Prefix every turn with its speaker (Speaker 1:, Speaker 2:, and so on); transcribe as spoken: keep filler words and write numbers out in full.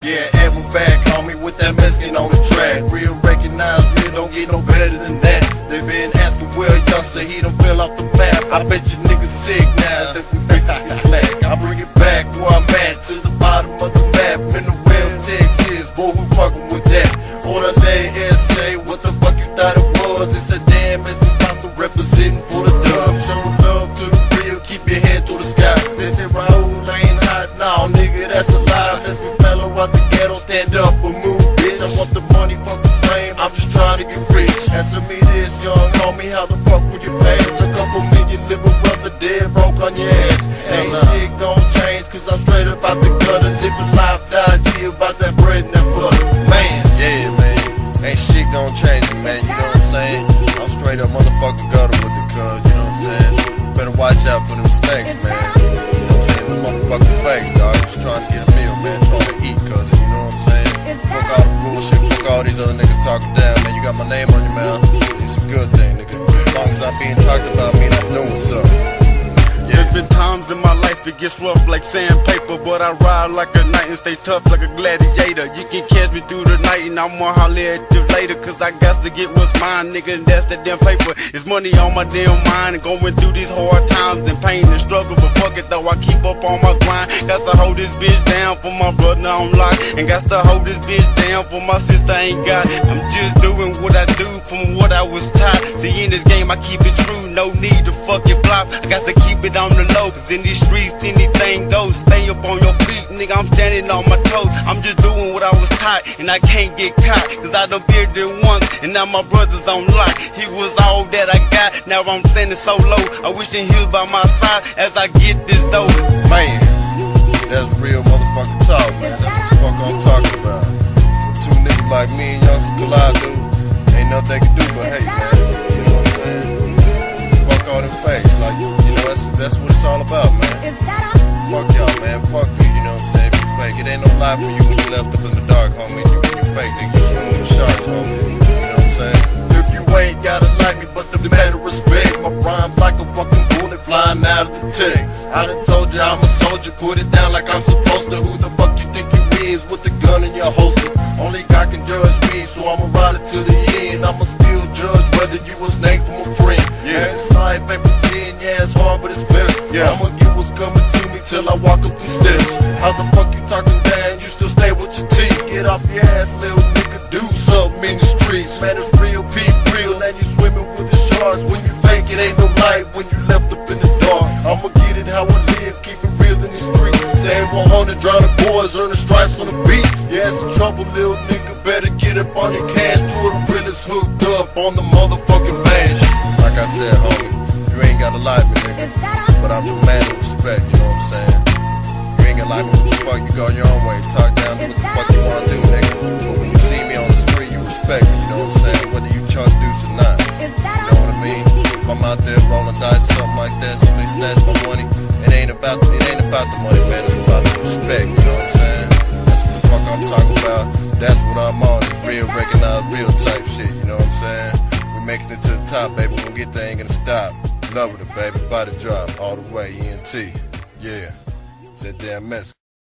Speaker 1: Yeah, and we're back, homie, with that Mexican on the track. Real recognized, real don't get no better than that. They been asking Will Youngster, he done fell off the map. I bet you niggas sick now that we pick up the slack. I bring it back where I'm at, to the bottom of the map. In the West Texas, boy, we fucking with that. On the day S A, what the fuck you thought it was? It's a damn Mexican about to representing for the dub. Show love to the real, keep your head to the sky. They say Raul ain't hot, nah, nigga, that's a lie. Let's get fellow out the ghetto, stand up and move, bitch. I want the money, fuck the fame, I'm just trying to get rich. Answer me this, young homie, how the fuck would you pass? A couple million living brother dead broke on your ass. Ain't shit gon' change, cause I'm straight up out the gutter. Living life, die G about that bread and that butter. Man,
Speaker 2: yeah, man, ain't shit gon' change it, man, you know what I'm saying? I'm straight up motherfucking gutter with the cuz, you know what I'm saying? Better watch out for them snakes, man. You know what I'm saying? Them motherfucking fakes, dog. Just trying to get a meal, man, trying to eat, cuz, you know what I'm saying? Fuck all the bullshit, fuck all these other niggas talking down, man. You got my name on your mouth, it's a good thing, nigga. As long as I'm being talked about, mean I'm doing something.
Speaker 3: There's been times in my life it gets rough like sandpaper, but I ride like a knight and stay tough like a gladiator. You can catch me through the night and I'm gonna holler at you later, cause I got to get what's mine, nigga, and that's that damn paper. It's money on my damn mind and going through these hard times and pain and struggle, but fuck it though, I keep up on my grind. Got to hold this bitch down for my brother on lock, and got to hold this bitch down for my sister ain't got. I'm just doing what I do from what I was taught. See, in this game I keep it true, no need to fucking flop. I got to keep it on the low, cause in these streets anything goes. Stay up on your feet, nigga, I'm standing on my toes. I'm just doing what I was taught, and I can't get caught, cause I done bearded it once, and now my brother's on lock. He was all that I got, now I'm standing so low. I wish he was by my side as I get this dough.
Speaker 2: Man, that's real motherfucking talk, man. That's what the fuck I'm talking about. When two niggas like me and Youngster collide, dude, ain't nothing they can do but hate, man. You know what I'm saying? Fuck all them fakes, like, you know, that's, that's what it's all about, man. Fuck y'all, man. Fuck you, you know what I'm saying? If you fake, it ain't no lie for you when you left up in the dark, homie. You, when you fake, nigga, you swimming with sharks, homie. You know what I'm saying?
Speaker 1: if you ain't gotta like me, but the matter of respect. My rhyme's like a fucking bullet flying out of the tech. I done told you I'm a soldier, put it down like I'm supposed to. Who the fuck you think you is with the gun in your holster? Only God can judge me, so I'ma ride it to the end. I'ma still judge whether you a snake from a friend. Yeah, it's life, ain't pretend, yeah, it's hard, but it's fair. Yeah, I'ma get what's coming to me till I walk up these steps. How the fuck you talking down, you still stay with your teeth? Get off your ass, little nigga, do something in the streets. Man, it's real, be real, and you swimming with the sharks. When you fake, it ain't no light when you left up in the dark. I'ma get it how I live, keep it real in the streets. Stay one hundred, drown the boys, earn the stripes on the beat. Yeah, some trouble, little nigga, better get up on your cash. Two of the realest hooked up on the motherfucking bash.
Speaker 2: Like I said, homie, you ain't gotta lie to me, nigga, but I'm the man of respect, you know what I'm saying? You ain't gonna lie to me, what the fuck, you go your own way, talk down to what the fuck you wanna do, nigga. But when you see me on the street, you respect me, you know what I'm saying? Whether you charge dues or not, you know what I mean? If I'm out there rolling dice, something like that, somebody snatch my money, it ain't about the, it ain't about the money, man, it's about the respect, you know what I'm saying? That's what the fuck I'm talking about, that's what I'm on, it's real, recognized, real type shit, you know what I'm saying? We making it to the top, baby, we gon' get there, ain't gonna stop. Love with it, baby, body drop, all the way, E N T, yeah, it's that damn mess.